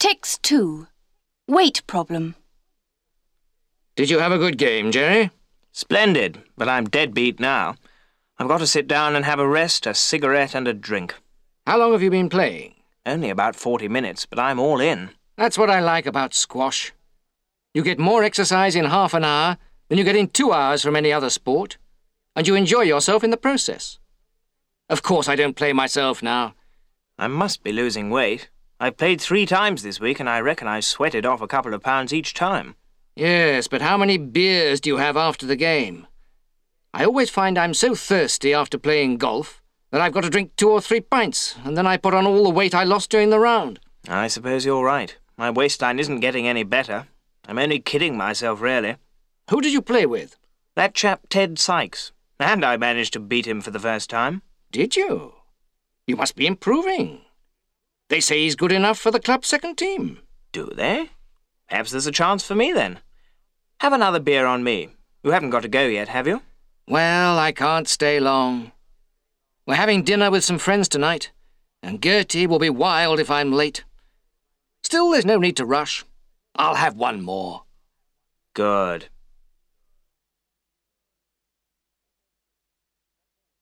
Text 2. Weight problem. Did you have a good game, Jerry? Splendid, but I'm dead beat now. I've got to sit down and have a rest, a cigarette and a drink. How long have you been playing? Only about 40 minutes, but I'm all in. That's what I like about squash. You get more exercise in half an hour than you get in 2 hours from any other sport, and you enjoy yourself in the process. Of course I don't play myself now. I must be losing weight. I've played 3 times this week, and I reckon I've sweated off a couple of pounds each time. Yes, but how many beers do you have after the game? I always find I'm so thirsty after playing golf that I've got to drink 2 or 3 pints, and then I put on all the weight I lost during the round. I suppose you're right. My waistline isn't getting any better. I'm only kidding myself, really. Who did you play with? That chap Ted Sykes. And I managed to beat him for the first time. Did you? You must be improving. They say he's good enough for the club's second team. Do they? Perhaps there's a chance for me, then. Have another beer on me. You haven't got to go yet, have you? Well, I can't stay long. We're having dinner with some friends tonight, and Gertie will be wild if I'm late. Still, there's no need to rush. I'll have one more. Good.